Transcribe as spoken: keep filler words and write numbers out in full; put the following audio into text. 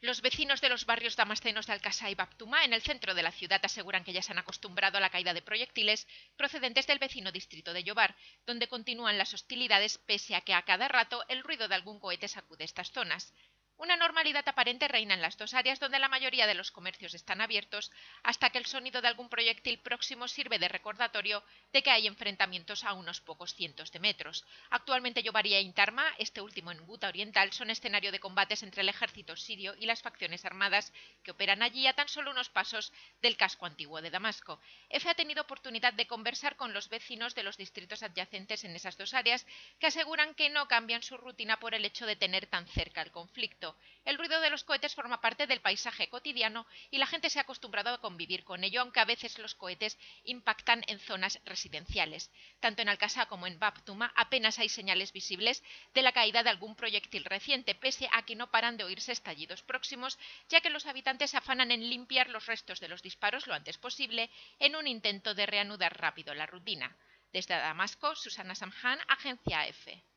Los vecinos de los barrios damascenos de Al-Qasa y Bab Tuma, en el centro de la ciudad, aseguran que ya se han acostumbrado a la caída de proyectiles procedentes del vecino distrito de Yobar, donde continúan las hostilidades pese a que a cada rato el ruido de algún cohete sacude estas zonas. Una normalidad aparente reina en las dos áreas, donde la mayoría de los comercios están abiertos, hasta que el sonido de algún proyectil próximo sirve de recordatorio de que hay enfrentamientos a unos pocos cientos de metros. Actualmente Yobar y Ain Tarma, este último en Guta Oriental, son escenario de combates entre el ejército sirio y las facciones armadas que operan allí a tan solo unos pasos del casco antiguo de Damasco. Efe ha tenido oportunidad de conversar con los vecinos de los distritos adyacentes en esas dos áreas, que aseguran que no cambian su rutina por el hecho de tener tan cerca el conflicto. El ruido de los cohetes forma parte del paisaje cotidiano y la gente se ha acostumbrado a convivir con ello, aunque a veces los cohetes impactan en zonas residenciales. Tanto en Al-Qasa como en Bab Tuma apenas hay señales visibles de la caída de algún proyectil reciente, pese a que no paran de oírse estallidos próximos, ya que los habitantes se afanan en limpiar los restos de los disparos lo antes posible en un intento de reanudar rápido la rutina. Desde Damasco, Susana Samhan, Agencia EFE.